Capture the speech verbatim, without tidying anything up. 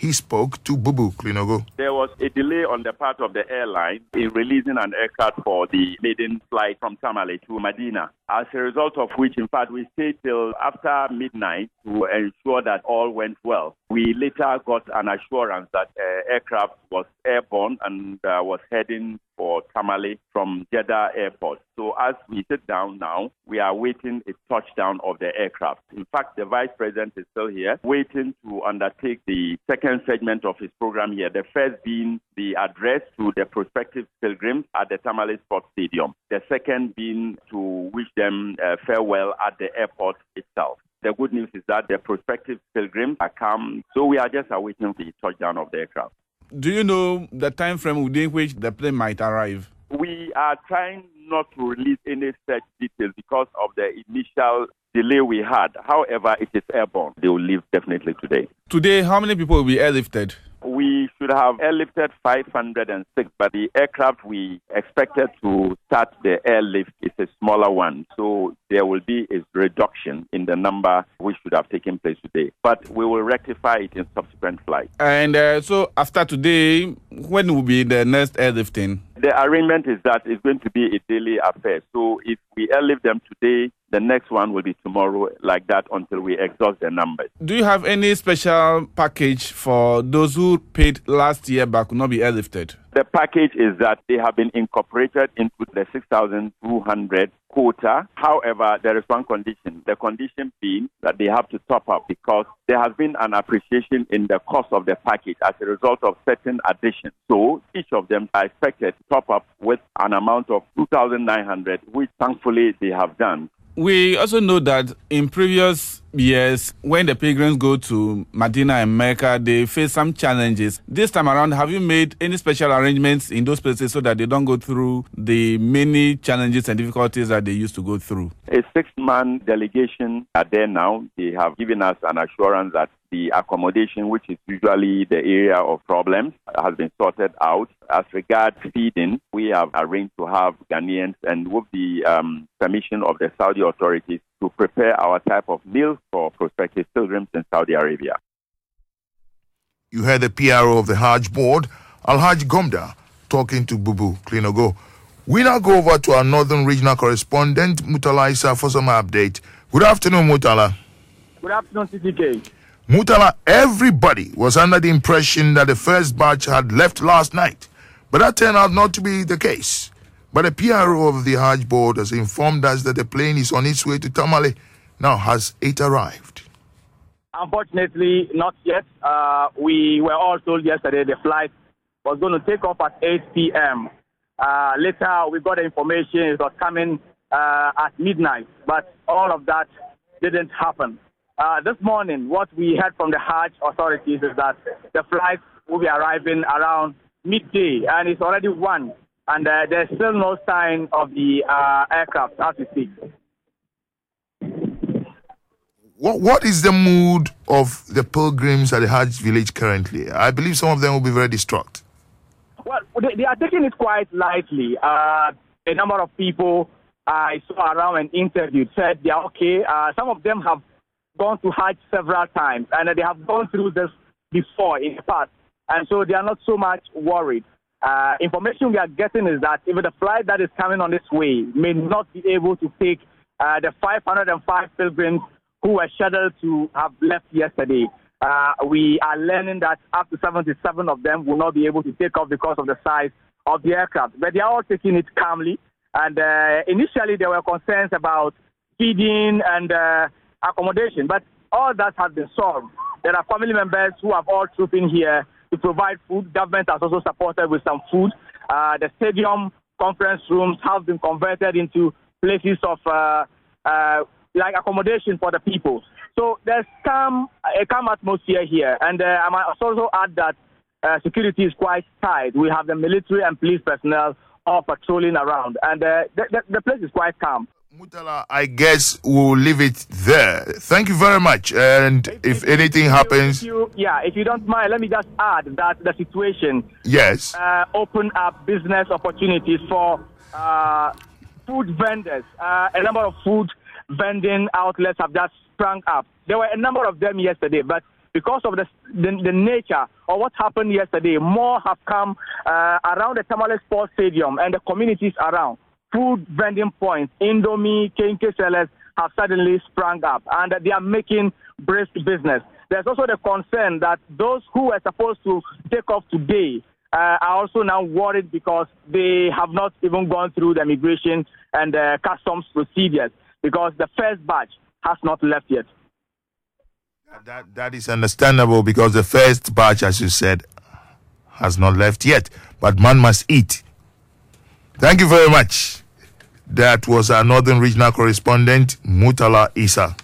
he spoke to Bubu Klinogo. There was a delay on the part of the airline in releasing an aircraft for the maiden flight from Tamale to Medina. As a result of which, in fact, we stayed till after midnight to ensure that all went well. We later got an assurance that uh, aircraft was airborne and uh, was heading for Tamale from Jeddah Airport. So as we sit down now, we are waiting a touchdown of the aircraft. In fact, the Vice President is still here, waiting to undertake the second segment of his program here. The first being the address to the prospective pilgrims at the Tamale Sports Stadium. The second being to wish them uh, farewell at the airport itself. The good news is that the prospective pilgrims are come, so we are just awaiting the touchdown of the aircraft. Do you know the time frame within which the plane might arrive? We are trying not to release any such details because of the initial delay we had. However, it is airborne. They will leave definitely today. Today, how many people will be airlifted? We should have airlifted five hundred six, but the aircraft we expected to start the airlift is a smaller one. So there will be a reduction in the number which should have taken place today. But we will rectify it in subsequent flights. And uh, so after today, when will be the next airlifting? The arrangement is that it's going to be a daily affair. So if we airlift them today, the next one will be tomorrow, like that, until we exhaust the numbers. Do you have any special package for those who paid last year but could not be airlifted? The package is that they have been incorporated into the six thousand two hundred quota. However, there is one condition. The condition being that they have to top up because there has been an appreciation in the cost of the package as a result of certain additions. So each of them are expected to top up with an amount of two thousand nine hundred, which thankfully they have done. We also know that in previous years, when the pilgrims go to Medina and Mecca, they face some challenges. This time around, have you made any special arrangements in those places so that they don't go through the many challenges and difficulties that they used to go through? A six-man delegation are there now. They have given us an assurance that the accommodation, which is usually the area of problems, has been sorted out. As regards feeding, we have arranged to have Ghanaians and with the um, permission of the Saudi authorities to prepare our type of meals for prospective pilgrims in Saudi Arabia. You heard the P R O of the Hajj Board, Alhaji Gomda, talking to Bubu Klinogo. We now go over to our Northern Regional Correspondent, Mutala Isa, for some update. Good afternoon, Mutala. Good afternoon, C T K. Mutala, everybody was under the impression that the first batch had left last night, but that turned out not to be the case. But the P R O of the Hajj Board has informed us that the plane is on its way to Tamale. Now, has it arrived? Unfortunately, not yet. Uh, we were all told yesterday the flight was going to take off at eight p.m. Uh, later, we got the information it was coming uh, at midnight, but all of that didn't happen. Uh, this morning, what we heard from the Hajj authorities is that the flight will be arriving around midday, and it's already one. And uh, there's still no sign of the uh, aircraft as we speak. What What is the mood of the pilgrims at the Hajj village currently? I believe some of them will be very distraught. Well, they, they are taking it quite lightly. Uh, a number of people I saw around and interviewed said they are okay. Uh, some of them have gone to Hajj several times, and they have gone through this before in the past. And so they are not so much worried. Uh, information we are getting is that even the flight that is coming on its way may not be able to take uh, the five hundred five pilgrims who were scheduled to have left yesterday. Uh, we are learning that up to seventy-seven of them will not be able to take off because of the size of the aircraft. But they are all taking it calmly. And uh, initially there were concerns about feeding and uh, accommodation, but all that has been solved. There are family members who have all trooped in here to provide food. Government has also supported with some food. Uh, the stadium conference rooms have been converted into places of uh, uh, like accommodation for the people. So there's calm, a calm atmosphere here. And uh, I might also add that uh, security is quite tight. We have the military and police personnel all patrolling around. And uh, the, the, the place is quite calm. Mutala, I guess we'll leave it there. Thank you very much. And if, if, if anything if happens... You, if you, yeah, if you don't mind, let me just add that the situation... Yes. Uh, open up business opportunities for uh, food vendors. Uh, a number of food vending outlets have just sprung up. There were a number of them yesterday, but because of the, the, the nature of what happened yesterday, more have come uh, around the Tamale Sports Stadium and the communities around. Food vending points, Indomie, K K sellers have suddenly sprung up, and they are making brisk business. There's also the concern that those who were supposed to take off today uh, are also now worried because they have not even gone through the immigration and uh, customs procedures, because the first batch has not left yet. That, that is understandable, because the first batch, as you said, has not left yet. But man must eat. Thank you very much. That was our Northern Regional Correspondent, Mutala Isa.